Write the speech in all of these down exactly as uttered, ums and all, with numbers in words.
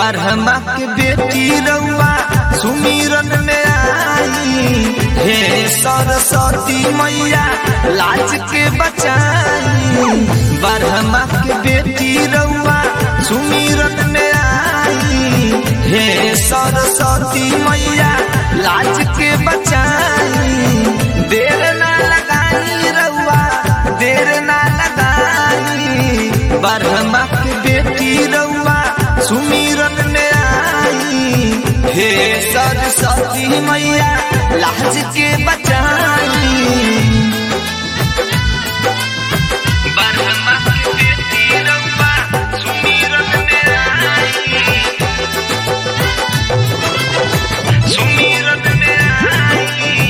ब्रह्मा के बेटी रउआ सुमिरन में आई। हे सरस्वती मैया लाज के बचाई। ब्रह्मा के बेटी रउआ सुमिरन में आई। हे सरस्वती मैया लाज के बचाई। देर ना लगाई रउआ देर ना लगाई। ब्रह्मा के बेटी रउआ सुमिरन में आई। हे सरस्वती मैया लाज के बचाई। ब्रह्मा के बेटी रउआ सुमिरन में आई। सुमिरन में आई।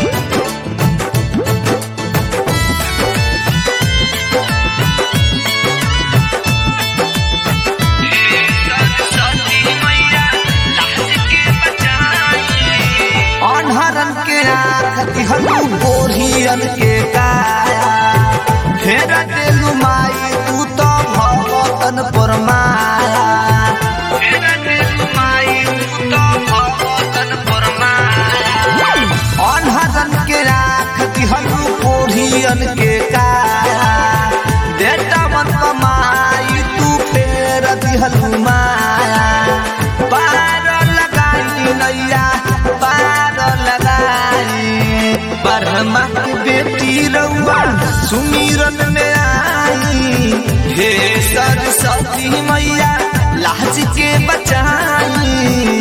अनहरन के आँख दिहलू गोरियन के काया। फेर देलू माई तू तो भगतन पर माया। फेर देलू माई तू तो भगतन पर माया। अनहरन के आँख दिहलू गोरियन के काया। बेटा मन माई तू फेर दिहलू माया। पार लगाई नैया पार लगाई। ब्रह्मा की बेटी रउआ सुमिरन में आई। हे सरस्वती मैया लाज के बचाई।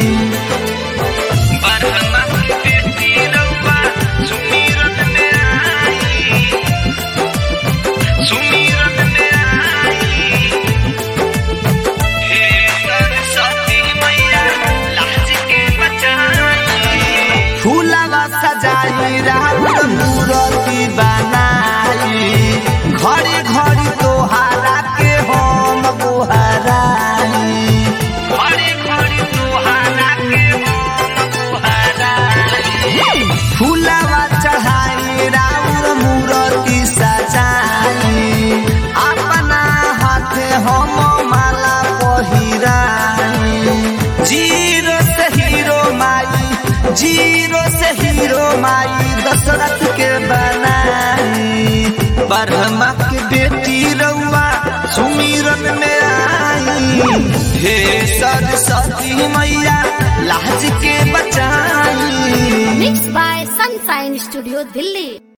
ब्रह्मा की बेटी रउआ सुमिरन में आई। सुमिरन में आई। हे सरस्वती मैया लाज के बचाई। फूलवा सजाई रात मूर्ति बनाई। घड़ी घड़ी तोहारा के हम गोहराई। घड़ी घड़ी तोहारा के हम गोहराई। फूलवा चढ़ाई राउर मूर्ति सजाई। अपना हाथे हम माला पहिराई। जीरो से हीरो माई जीरो से हीरो माई दशरथ के बनाई। ब्रह्मा के बेटी रउआ सुमिरन में आई। हे सरस्वती मैया लाज के बचाई। Mix by sunshine studio Delhi.